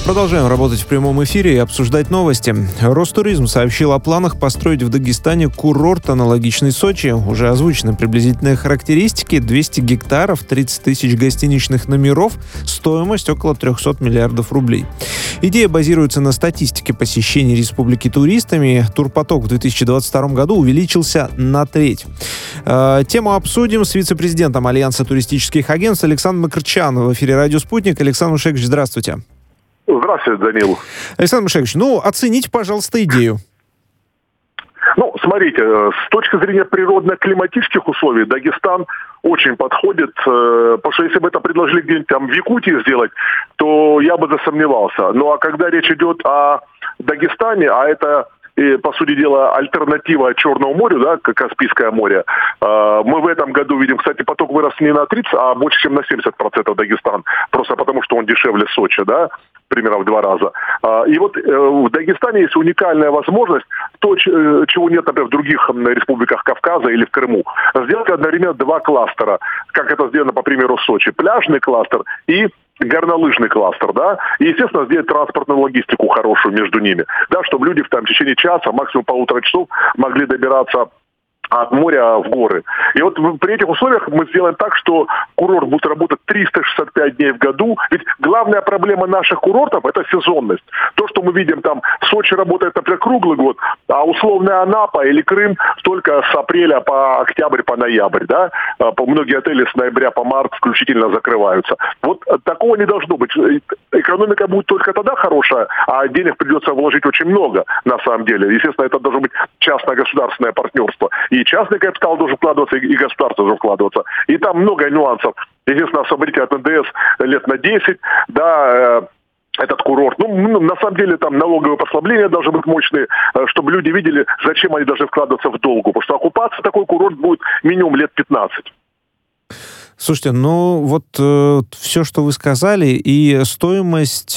Продолжаем работать в прямом эфире и обсуждать новости. Ростуризм сообщил о планах построить в Дагестане курорт, аналогичный Сочи. Уже озвучены приблизительные характеристики: 200 гектаров, 30 тысяч гостиничных номеров, стоимость около 300 миллиардов рублей. Идея базируется на статистике посещений республики туристами. Турпоток в 2022 году увеличился на треть. Тему обсудим с вице-президентом Альянса туристических агентств Александром Макарчан в эфире «Радио Спутник». Александр Мушекович, здравствуйте. Здравствуйте, Данил. Александр Мушекович, оцените, пожалуйста, идею. Смотрите, с точки зрения природно-климатических условий Дагестан очень подходит, потому что если бы это предложили где-нибудь там в Якутии сделать, то я бы засомневался. Ну а когда речь идет о Дагестане, а это, по сути дела, альтернатива Черному морю, да, Каспийское море, мы в этом году видим, кстати, поток вырос не на 30, а больше, чем на 70% Дагестан, просто потому что он дешевле Сочи, да, примерно в 2 раза. И вот в Дагестане есть уникальная возможность, то, чего нет, например, в других республиках Кавказа или в Крыму, сделать одновременно 2 кластера, как это сделано по примеру Сочи. Пляжный кластер и горнолыжный кластер, да, и, естественно, сделать транспортную логистику хорошую между ними, да, чтобы люди в течение часа, максимум 1,5 часов могли добираться от моря в горы. И вот при этих условиях мы сделаем так, что курорт будет работать 365 дней в году. Ведь главная проблема наших курортов – это сезонность. То, что мы видим там, Сочи работает, например, круглый год, а условная Анапа или Крым только с апреля по октябрь, по ноябрь, да. Многие отели с ноября по март включительно закрываются. Вот такого не должно быть. Экономика будет только тогда хорошая, а денег придется вложить очень много, на самом деле. Естественно, это должно быть частно-государственное партнерство. И частный капитал должен вкладываться, и государство должен вкладываться. И там много нюансов. Естественно, освободите от НДС лет на 10, да, этот курорт. На самом деле там налоговые послабления должны быть мощные, чтобы люди видели, зачем они должны вкладываться в долгу. Потому что оккупация такой курорт будет минимум лет 15. Слушайте, все, что вы сказали, и стоимость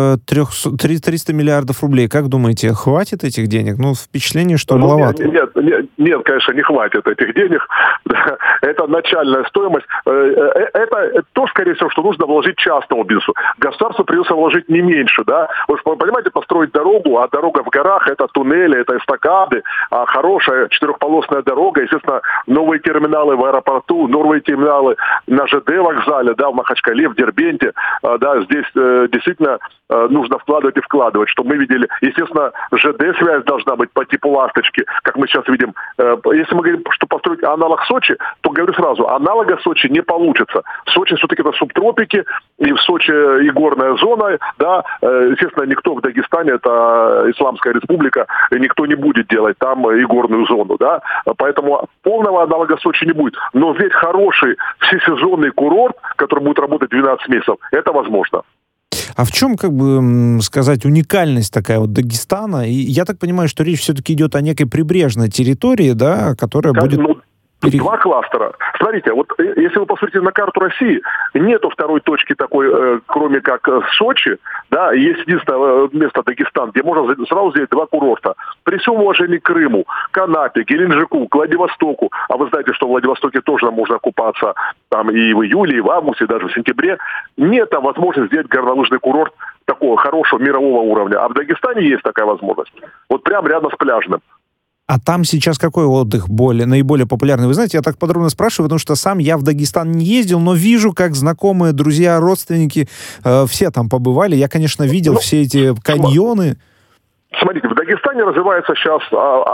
300 миллиардов рублей, как думаете, хватит этих денег? Впечатление, что маловато. Нет, конечно, не хватит этих денег. Это начальная стоимость. Это то, скорее всего, что нужно вложить частному бизнесу. Государству придется вложить не меньше, да. Вы же понимаете, построить дорогу, а дорога в горах, это туннели, это эстакады, а хорошая 4-полосная дорога, естественно, новые терминалы в аэропорту, новые терминалы на ЖД вокзале, да, в Махачкале, в Дербенте, да, здесь действительно нужно вкладывать и вкладывать, чтобы мы видели, естественно, ЖД-связь должна быть по типу «Ласточки», как мы сейчас видим. Если мы говорим, что построить аналог Сочи, то, говорю сразу, аналога Сочи не получится. В Сочи все-таки это субтропики, и в Сочи и горная зона, да, естественно, никто в Дагестане, это Исламская республика, никто не будет делать там и горную зону, да, поэтому полного аналога Сочи не будет. Но ведь хороший всесезонный курорт, который будет работать 12 месяцев, это возможно. А в чем, сказать, уникальность такая вот Дагестана? И я так понимаю, что речь все-таки идет о некой прибрежной территории, да, которая будет... 2 кластера. Смотрите, вот если вы посмотрите на карту России, нету второй точки такой, кроме как Сочи, да, есть единственное место Дагестан, где можно сразу сделать 2 курорта. При всем уважении к Крыму, к Анапе, Геленджику, к Владивостоку, а вы знаете, что в Владивостоке тоже можно купаться там и в июле, и в августе, и даже в сентябре, нет там возможности сделать горнолыжный курорт такого хорошего мирового уровня. А в Дагестане есть такая возможность. Вот прям рядом с пляжным. А там сейчас какой отдых наиболее популярный? Вы знаете, я так подробно спрашиваю, потому что сам я в Дагестан не ездил, но вижу, как знакомые, друзья, родственники, все там побывали. Я, конечно, видел все эти каньоны. Смотрите, в Дагестане развивается сейчас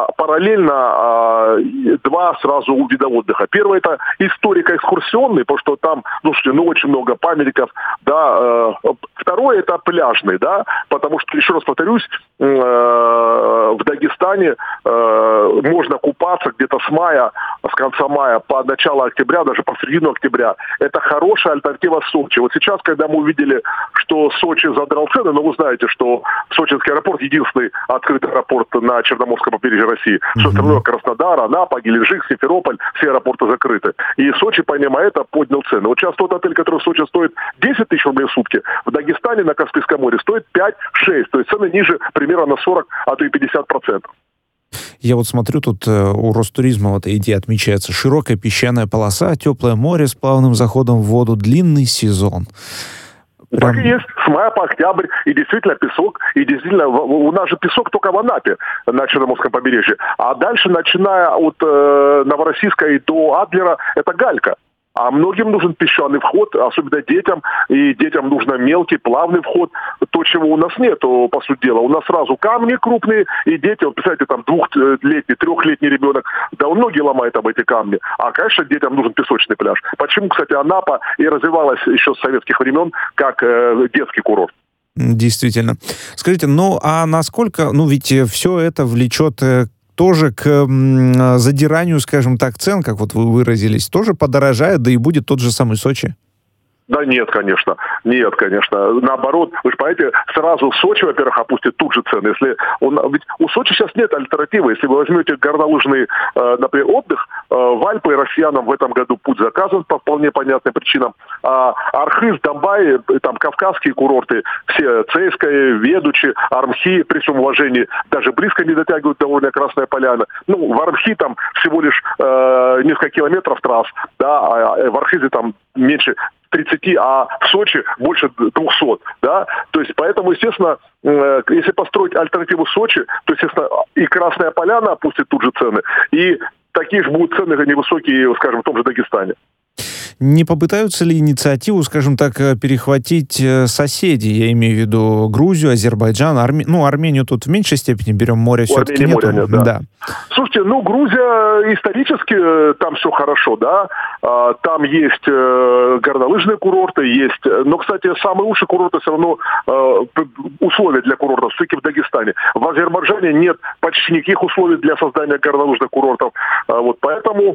параллельно 2 сразу вида отдыха. Первый — это историко-экскурсионный, потому что там, очень много памятников, да. Второй — это пляжный, да, потому что, еще раз повторюсь, в Дагестане можно купаться где-то с конца мая по начало октября, даже по середину октября. Это хорошая альтернатива Сочи. Вот сейчас, когда мы увидели, что Сочи задрал цены, но вы знаете, что Сочинский аэропорт единственный открытый аэропорт на Черноморском побережье России. Все остальное — Краснодар, Анапа, Геленджик, Симферополь, все аэропорты закрыты. И Сочи, понимая это, поднял цены. Вот сейчас тот отель, который в Сочи стоит 10 тысяч рублей в сутки, в Дагестане на Каспийском море стоит 5-6. То есть цены ниже примерно на 40, а то и 50%. Я вот смотрю, тут у Ростуризма в этой идее отмечается: широкая песчаная полоса, теплое море с плавным заходом в воду, длинный сезон. Так и есть, с мая по октябрь, и действительно песок, и действительно, у нас же песок только в Анапе, на Черноморском побережье, а дальше, начиная от Новороссийска и до Адлера, это галька. А многим нужен песчаный вход, особенно детям, и детям нужно мелкий, плавный вход, то, чего у нас нет, по сути дела. У нас сразу камни крупные, и дети, вот представляете, там 2-летний, 3-летний ребенок, да он ноги ломает об эти камни. А, конечно, детям нужен песочный пляж. Почему, кстати, Анапа и развивалась еще с советских времен как детский курорт. Действительно. Скажите, ну а насколько, ведь все это влечет тоже к задиранию, скажем так, цен, как вот вы выразились, тоже подорожает, да и будет тот же самый Сочи? Да нет, конечно. Нет, конечно. Наоборот, вы же понимаете, сразу Сочи, во-первых, опустит тут же цены. Ведь у Сочи сейчас нет альтернативы. Если вы возьмете горнолыжный, например, отдых, в Альпы россиянам в этом году путь заказан по вполне понятным причинам. А Архыз, Домбай, там кавказские курорты, все Цейское, Ведучи, Армхи, при всем уважении, даже близко не дотягивают до уровня Красная Поляна. В Армхи там всего лишь несколько километров трасс, да, а в Архизе там меньше 30, а в Сочи больше 200, да, то есть поэтому, естественно, если построить альтернативу Сочи, то, естественно, и Красная Поляна опустит тут же цены, и такие же будут цены невысокие, скажем, в том же Дагестане. Не попытаются ли инициативу, скажем так, перехватить соседи? Я имею в виду Грузию, Азербайджан, Армению тут в меньшей степени берем, море все-таки нету. Нет, да. Слушайте, Грузия исторически там все хорошо, да. Там есть горнолыжные курорты, есть. Но, кстати, самые лучшие курорты все равно условия для курортов все-таки в Дагестане. В Азербайджане нет почти никаких условий для создания горнолыжных курортов. Вот поэтому.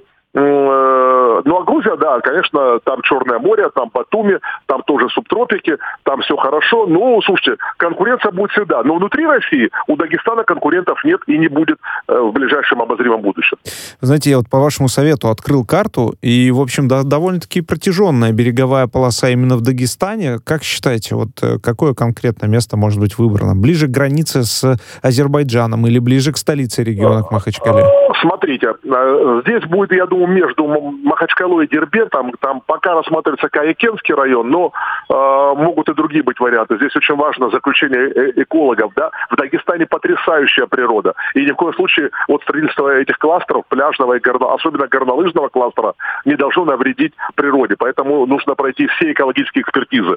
А Грузия, да, конечно, там Черное море, там Батуми, там тоже субтропики, там все хорошо. Слушайте, конкуренция будет всегда. Но внутри России у Дагестана конкурентов нет и не будет в ближайшем обозримом будущем. Знаете, я вот по вашему совету открыл карту, и, в общем, довольно-таки протяженная береговая полоса именно в Дагестане. Как считаете, какое конкретно место может быть выбрано? Ближе к границе с Азербайджаном или ближе к столице региона, к Махачкале? Смотрите, здесь будет, я думаю, между Махачкалой и Дербентом, там пока рассматривается Каякенский район, но могут и другие быть варианты. Здесь очень важно заключение экологов, да. В Дагестане потрясающая природа. И ни в коем случае строительство этих кластеров, пляжного и особенно горнолыжного кластера, не должно навредить природе. Поэтому нужно пройти все экологические экспертизы.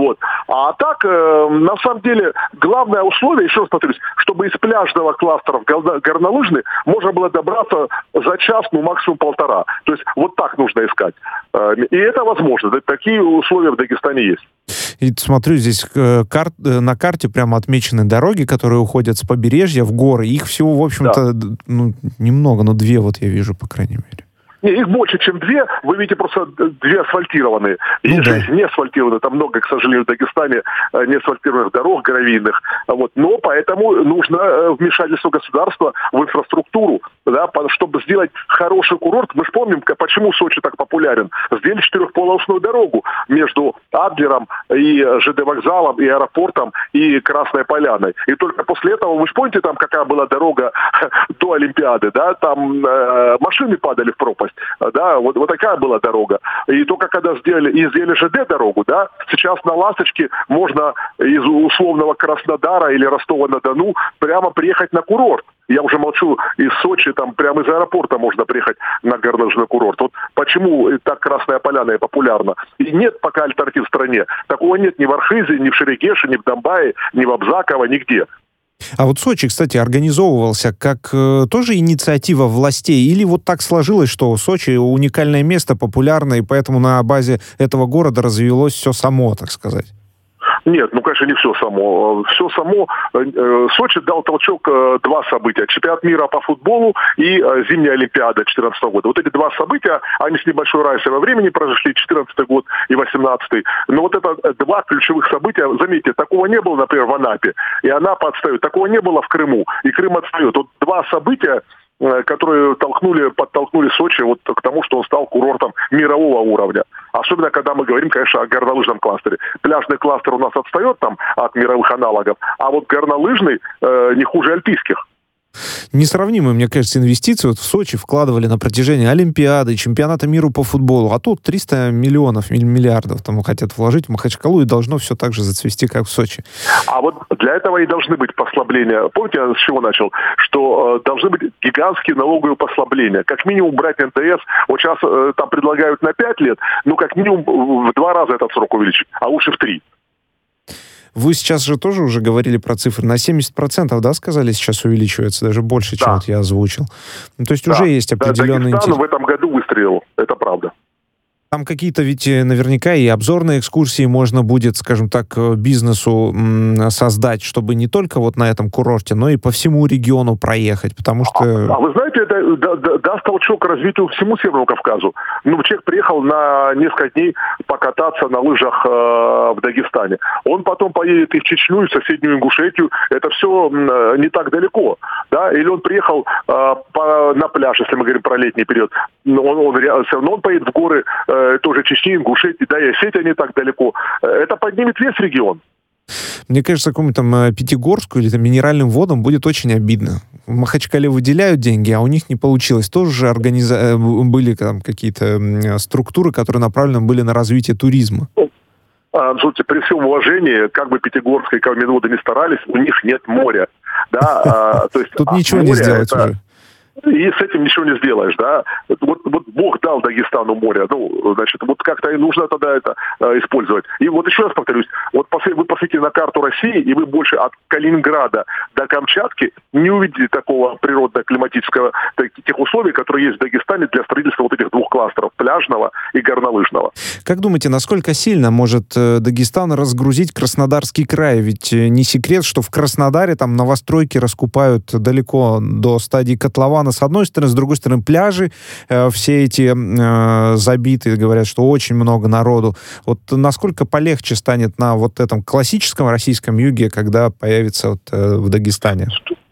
А так, на самом деле, главное условие, еще раз повторюсь, чтобы из пляжного кластера в горнолыжный можно было добраться за час, максимум полтора. То есть так нужно искать. И это возможно. Такие условия в Дагестане есть. И смотрю, здесь на карте прямо отмечены дороги, которые уходят с побережья в горы. Их всего, в общем-то, немного, но 2 я вижу, по крайней мере. Их больше, чем 2. Вы видите просто 2 асфальтированные. Есть же не асфальтированные. Там много, к сожалению, в Дагестане не асфальтированных дорог гравийных. Но поэтому нужно вмешательство государства в инфраструктуру, да, чтобы сделать хороший курорт. Мы же помним, почему Сочи так популярен. Сделали 4-полосную дорогу между Адлером и ЖД вокзалом, и аэропортом, и Красной Поляной. И только после этого, вы же помните, там какая была дорога до Олимпиады, да, там машины падали в пропасть. Да, вот такая была дорога. И только когда сделали ЖД-дорогу, да, сейчас на «Ласточке» можно из условного Краснодара или Ростова-на-Дону прямо приехать на курорт. Я уже молчу, из Сочи, там прямо из аэропорта можно приехать на горнолыжный курорт. Почему так Красная Поляна и популярна? И нет пока альтернатив в стране. Такого нет ни в Архизе, ни в Шерегеше, ни в Домбае, ни в Абзаково, нигде. А Сочи, кстати, организовывался как тоже инициатива властей? Или так сложилось, что Сочи уникальное место, популярное, и поэтому на базе этого города развилось все само, так сказать? Нет, конечно, не все само. Все само. Сочи дал толчок 2 события. Чемпионат мира по футболу и зимняя Олимпиада 2014 года. Эти 2 события, они с небольшой разницей во времени произошли, 2014 год и 2018. Но это 2 ключевых события. Заметьте, такого не было, например, в Анапе. И Анапа отстает. Такого не было в Крыму. И Крым отстает. 2 события, которые подтолкнули Сочи к тому, что он стал курортом мирового уровня. Особенно, когда мы говорим, конечно, о горнолыжном кластере. Пляжный кластер у нас отстает там от мировых аналогов, а горнолыжный не хуже альпийских. Несравнимые, мне кажется, инвестиции. Вот в Сочи вкладывали на протяжении Олимпиады, чемпионата мира по футболу, а тут 300 миллионов, миллиардов там хотят вложить в Махачкалу, и должно все так же зацвести, как в Сочи. А вот для этого и должны быть послабления. Помните, я с чего начал? Что должны быть гигантские налоговые послабления. Как минимум брать НДС. Вот сейчас там предлагают на 5 лет, ну как минимум в 2 раза этот срок увеличить, а лучше в 3. Вы сейчас же тоже уже говорили про цифры. На 70%, да, сказали, сейчас увеличивается, даже больше, чем вот я озвучил. Ну, то есть уже есть определенный интерес. Дагестан в этом году выстрелил, это правда. Там какие-то ведь наверняка и обзорные экскурсии можно будет, скажем так, бизнесу создать, чтобы не только вот на этом курорте, но и по всему региону проехать, потому что... А вы знаете, это даст толчок развитию всему Северному Кавказу. Ну, человек приехал на несколько дней покататься на лыжах в Дагестане. Он потом поедет и в Чечню, и в соседнюю Ингушетию. Это все не так далеко. Да? Или он приехал на пляж, если мы говорим про летний период. Все равно он поедет в горы тоже Чечни, Ингушетии, да, и Осетия не так далеко. Это поднимет весь регион. Мне кажется, какому-то там Пятигорску или там минеральным водам будет очень обидно. В Махачкале выделяют деньги, а у них не получилось. Тоже же были там какие-то структуры, которые направлены были на развитие туризма. Слушайте, при всем уважении, как бы Пятигорск и Калминводы не старались, у них нет моря. Да, то есть, тут ничего не сделать уже. И с этим ничего не сделаешь, да. Вот Бог дал Дагестану море, ну, значит, вот как-то и нужно тогда это использовать. И вот еще раз повторюсь, вот вы посмотрите на карту России, и вы больше от Калининграда до Камчатки не увидите такого природно-климатического, тех условий, которые есть в Дагестане для строительства вот этих 2 кластеров, пляжного и горнолыжного. Как думаете, насколько сильно может Дагестан разгрузить Краснодарский край? Ведь не секрет, что в Краснодаре там новостройки раскупают далеко до стадии котлована, с одной стороны, с другой стороны, пляжи все эти забиты, говорят, что очень много народу. Вот насколько полегче станет на вот этом классическом российском юге, когда появится вот в Дагестане?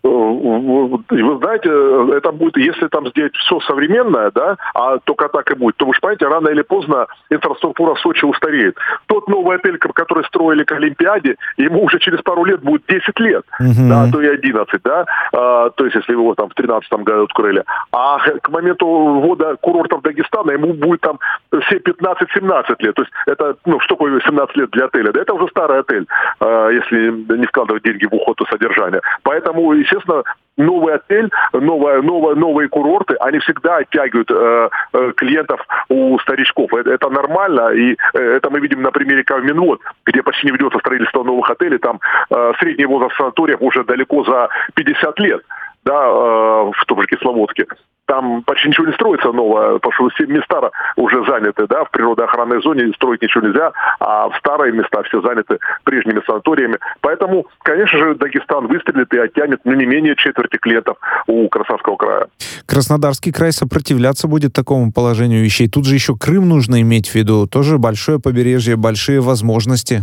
Вы знаете, это будет, если там сделать все современное, да, а только так и будет, то вы же понимаете, рано или поздно инфраструктура Сочи устареет. Тот новый отель, который строили к Олимпиаде, ему уже через пару лет будет 10 лет, да, то и 11, да, то есть если его там в 13-м году открыли. А к моменту ввода курортов Дагестана ему будет там все 15-17 лет. То есть это, ну, что такое 17 лет для отеля? Да это уже старый отель, если не вкладывать деньги в уход и содержание. Поэтому, естественно, новый отель, новые курорты, они всегда оттягивают клиентов у старичков. Это нормально, и это мы видим на примере Калминвод, где почти не ведется строительство новых отелей. Там средний возраст санаториев уже далеко за 50 лет. Да, в том же Кисловодске. Там почти ничего не строится новое, потому что все места уже заняты, да, в природоохранной зоне строить ничего нельзя, а в старые места все заняты прежними санаториями. Поэтому, конечно же, Дагестан выстрелит и оттянет, ну, не менее четверти клиентов у Краснодарского края. Краснодарский край сопротивляться будет такому положению вещей. Тут же еще Крым нужно иметь в виду. Тоже большое побережье, большие возможности.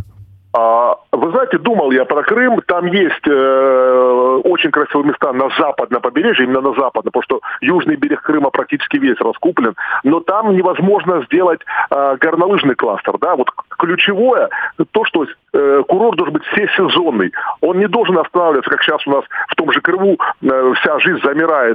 Вы знаете, думал я про Крым. Там есть очень красивые места на западном побережье, именно на западном, потому что южный берег Крыма практически весь раскуплен. Но там невозможно сделать горнолыжный кластер. Да? Вот ключевое то, что курорт должен быть всесезонный. Он не должен останавливаться, как сейчас у нас в том же Крыму вся жизнь замирает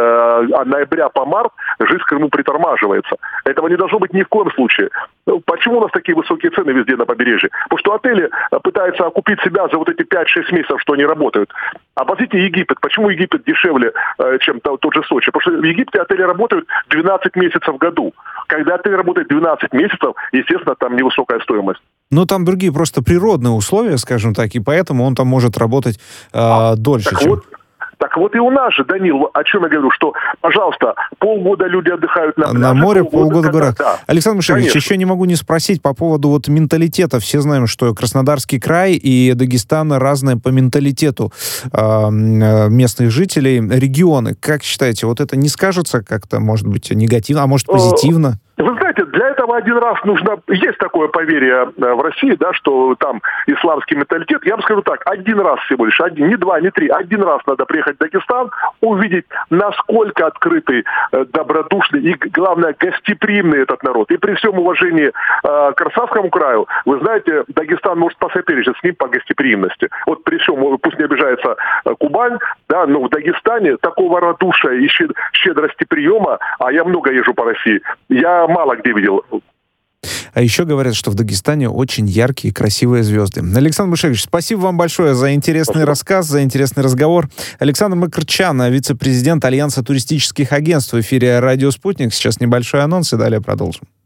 с ноября по март, жизнь в Крыму притормаживается. Этого не должно быть ни в коем случае. Почему у нас такие высокие цены везде на побережье? Потому что отели пытаются окупить себя за вот эти 5-6 месяцев, что они работают. А посмотрите Египет. Почему Египет дешевле, чем тот же Сочи? Потому что в Египте отели работают 12 месяцев в году. Когда отель работает 12 месяцев, естественно, там невысокая стоимость. Но там другие просто природные условия, скажем так, и поэтому он там может работать дольше, чем... Так вот и у нас же, Данил, о чем я говорю, что, пожалуйста, полгода люди отдыхают на пляже. На море, полгода в горах. Да. Александр Мишелевич, еще не могу не спросить по поводу вот менталитета. Все знаем, что Краснодарский край и Дагестан разные по менталитету местных жителей, регионы. Как считаете, вот это не скажется как-то, может быть, негативно, а может, позитивно? Вы знаете, для этого этого один раз нужно... Есть такое поверье в России, да, что там исламский менталитет. Я вам скажу так, один раз всего лишь, не два, не три, один раз надо приехать в Дагестан, увидеть, насколько открытый, добродушный и, главное, гостеприимный этот народ. И при всем уважении к Красавскому краю, вы знаете, Дагестан может посоперничать с ним по гостеприимности. Вот при всем, пусть не обижается Кубань, да, но в Дагестане такого радушия и щедрости приема, а я много езжу по России, я мало где видел. А еще говорят, что в Дагестане очень яркие и красивые звезды. Александр Мушевич, спасибо вам большое за интересный рассказ, за интересный разговор. Александр Макарчан, вице-президент Альянса туристических агентств, в эфире «Радио Спутник». Сейчас небольшой анонс и далее продолжим.